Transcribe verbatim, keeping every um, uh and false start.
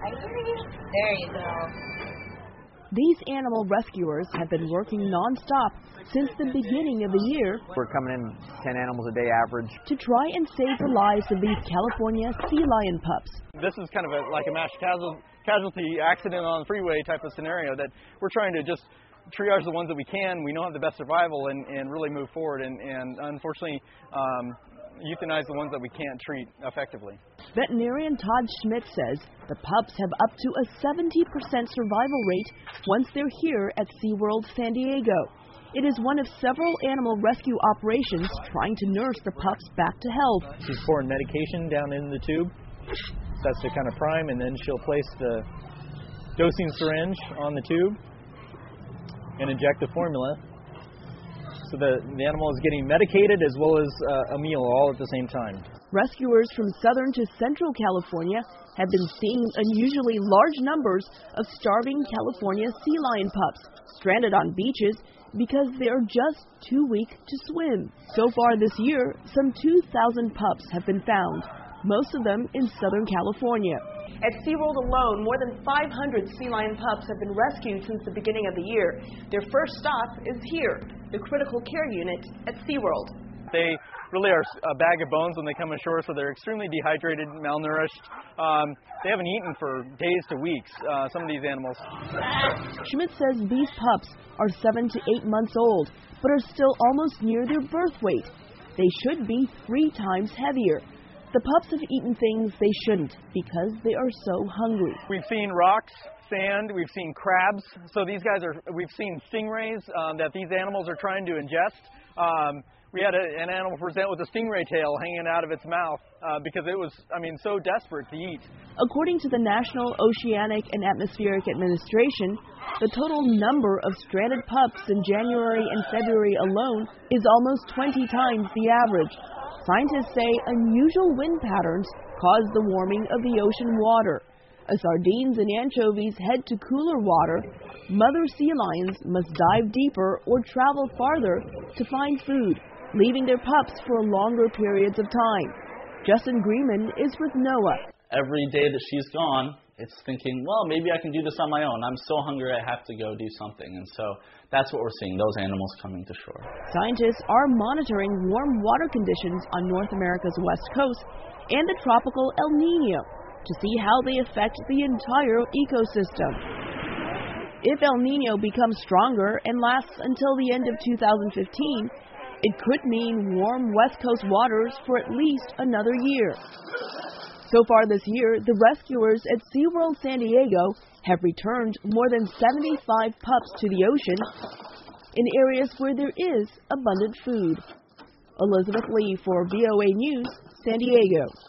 There you go. These animal rescuers have been working non-stop since the beginning of the year. We're coming in ten animals a day average. To try and save the lives of these California sea lion pups. This is kind of a, like a mass casual, casualty accident on the freeway type of scenario that we're trying to just triage the ones that we can, we know have the best survival, and, and really move forward. And, and unfortunately, um, euthanize the ones that we can't treat effectively. Veterinarian Todd Schmidt says the pups have up to a seventy percent survival rate once they're here at SeaWorld San Diego. It is one of several animal rescue operations trying to nurse the pups back to health. She's pouring medication down in the tube. That's to kind of prime, and then she'll place the dosing syringe on the tube and inject the formula. So the, the animal is getting medicated as well as uh, a meal all at the same time. Rescuers from southern to central California have been seeing unusually large numbers of starving California sea lion pups stranded on beaches because they are just too weak to swim. So far this year, some two thousand pups have been found, most of them in Southern California. At SeaWorld alone, more than five hundred sea lion pups have been rescued since the beginning of the year. Their first stop is here, the critical care unit at SeaWorld. They really are a bag of bones when they come ashore, so they're extremely dehydrated, malnourished. Um, they haven't eaten for days to weeks, uh, some of these animals. Schmidt says these pups are seven to eight months old, but are still almost near their birth weight. They should be three times heavier. The pups have eaten things they shouldn't because they are so hungry. We've seen rocks, sand, we've seen crabs. So these guys are, we've seen stingrays um, that these animals are trying to ingest. Um, we had a, an animal present with a stingray tail hanging out of its mouth uh, because it was, I mean, so desperate to eat. According to the National Oceanic and Atmospheric Administration, the total number of stranded pups in January and February alone is almost twenty times the average. Scientists say unusual wind patterns cause the warming of the ocean water. As sardines and anchovies head to cooler water, mother sea lions must dive deeper or travel farther to find food, leaving their pups for longer periods of time. Justin Greenman is with NOAA. Every day that she's gone, it's thinking, well, maybe I can do this on my own. I'm so hungry I have to go do something. And so that's what we're seeing, those animals coming to shore. Scientists are monitoring warm water conditions on North America's west coast and the tropical El Nino to see how they affect the entire ecosystem. If El Nino becomes stronger and lasts until the end of two thousand fifteen, it could mean warm west coast waters for at least another year. So far this year, the rescuers at SeaWorld San Diego have returned more than seventy-five pups to the ocean in areas where there is abundant food. Elizabeth Lee for V O A News, San Diego.